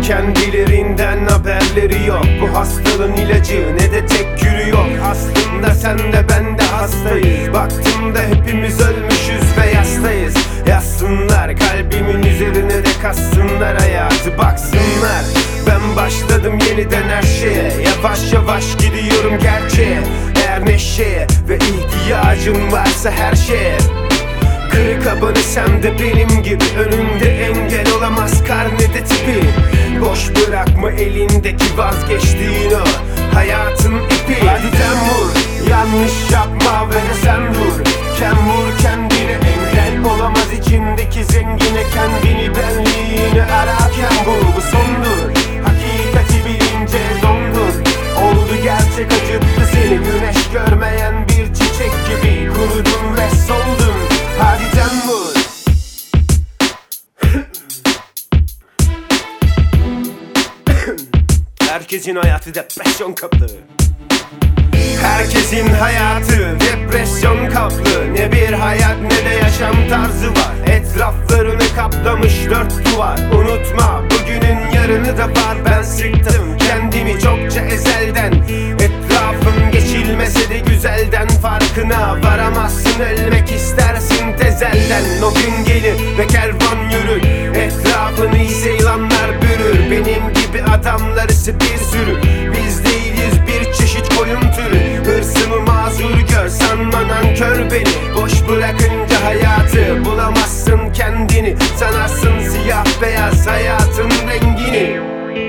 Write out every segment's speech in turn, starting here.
kendilerinden haberleri yok. Bu hastalığın ilacı ne de tek yürü yok. Aslında sen de ben de hastayız. Baktığımda hepimiz ölmüşüz ve yastayız. Yazsınlar kalbimin üzerine de kassınlar hayatı, baksınlar. Ben başladım yeniden her şeye, yavaş yavaş gidiyorum gerçeğe. Eğer neşeye ve ihtiyacın varsa her şeye, kırık abanı sen de benim gibi, önünde engel olamaz karnede tipi. Boş bırakma elindeki vazgeçtiğin o hayatın ipi. Hadi sen vur, yanlış yapma ve de sen dur. Ken vur kendine, engel olamaz içindeki zengine. Kendini benliğini ararken bu sondur. Hakikati bilince dondur. Oldu gerçek acıttı seni, güneş görmeyen bir çiçek gibi kurudun ve soldun. Hadi sen vur. Herkesin hayatı depresyon kaplı. Herkesin hayatı depresyon kaplı. Ne bir hayat ne de yaşam tarzı var. Etraflarını kaplamış dört duvar. Unutma bugünün yarını da var. Ben sıktım kendimi çokça ezelden. Etrafım geçilmese de güzelden. Farkına varamazsın, ölmek istersin tezelden. O gün gelir ve kervan yürür, etrafını ise yılanlar bürür. Benim gibi adamlarısı bir sürü. Biz değiliz bir çeşit koyun türü. Hırsımı mazur gör, sanma nankör beni. Boş bırakınca hayatı bulamazsın kendini. Sanarsın siyah beyaz hayatın rengini.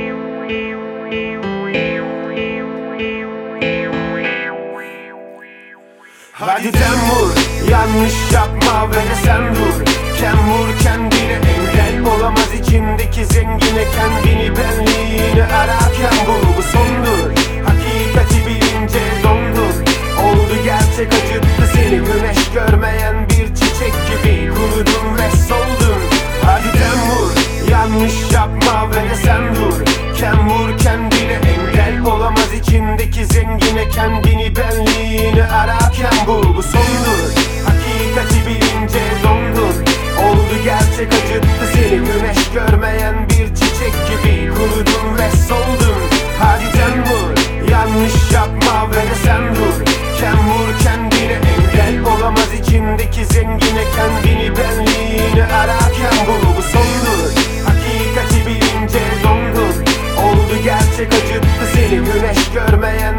Hadi sen vur, yanlış yapma ve de sen dur. Ken vur kendine, engel olamaz içindeki zengine. Kendini benliğini ararken bu sondur. Hakikati bilince dondur. Oldu gerçek acıttı seni, güneş görmeyen bir çiçek gibi kurudun ve soldun. Hadi sen vur, yanlış yapma ve de sen dur. Ken vur kendine, engel olamaz içindeki zengine. Kendini benliğini ararken bu sondur. Hakikati bilince dondur. Oldu gerçek acıttı seni, güneş görmeyen bir çiçek gibi kurudun ve soldun. Hadi sen vur, yanlış yapma ve de sen dur. Ken vur kendine, engel olamaz içindeki zengine. Kendini benliğini ararken bu sondur. Hakikati bilince dondur. Oldu gerçek acıttı seni, güneş görmeyen